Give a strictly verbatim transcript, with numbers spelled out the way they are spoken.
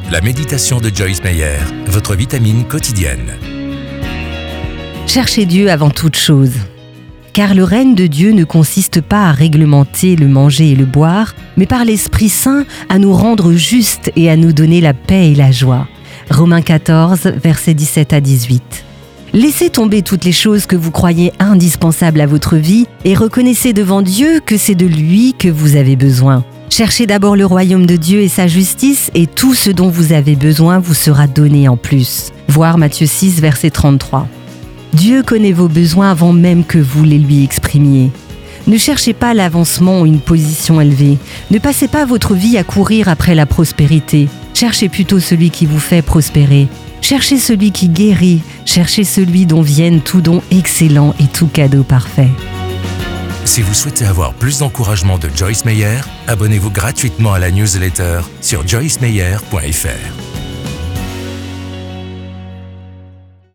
La méditation de Joyce Meyer, votre vitamine quotidienne. Cherchez Dieu avant toute chose. Car le règne de Dieu ne consiste pas à réglementer le manger et le boire, mais par l'Esprit Saint à nous rendre justes et à nous donner la paix et la joie. Romains quatorze, versets dix-sept à dix-huit. Laissez tomber toutes les choses que vous croyez indispensables à votre vie et reconnaissez devant Dieu que c'est de lui que vous avez besoin. Cherchez d'abord le royaume de Dieu et sa justice et tout ce dont vous avez besoin vous sera donné en plus. Voir Matthieu six, verset trente-trois. Dieu connaît vos besoins avant même que vous les lui exprimiez. Ne cherchez pas l'avancement ou une position élevée. Ne passez pas votre vie à courir après la prospérité. Cherchez plutôt celui qui vous fait prospérer. Cherchez celui qui guérit. Cherchez celui dont viennent tout don excellent et tout cadeau parfait. Si vous souhaitez avoir plus d'encouragement de Joyce Meyer, abonnez-vous gratuitement à la newsletter sur joyce meyer point f r.